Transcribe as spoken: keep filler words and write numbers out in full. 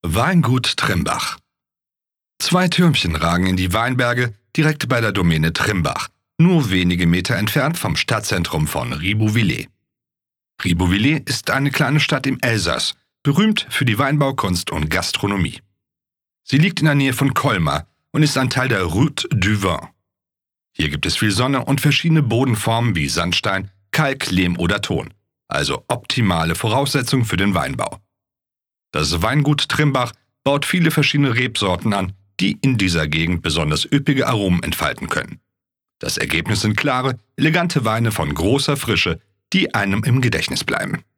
Weingut Trimbach. Zwei Türmchen ragen in die Weinberge direkt bei der Domäne Trimbach, nur wenige Meter entfernt vom Stadtzentrum von Ribeauvillé. Ribeauvillé ist eine kleine Stadt im Elsass, berühmt für die Weinbaukunst und Gastronomie. Sie liegt in der Nähe von Colmar und ist ein Teil der Route du Vin. Hier gibt es viel Sonne und verschiedene Bodenformen wie Sandstein, Kalk, Lehm oder Ton, also optimale Voraussetzungen für den Weinbau. Das Weingut Trimbach baut viele verschiedene Rebsorten an, die in dieser Gegend besonders üppige Aromen entfalten können. Das Ergebnis sind klare, elegante Weine von großer Frische, die einem im Gedächtnis bleiben.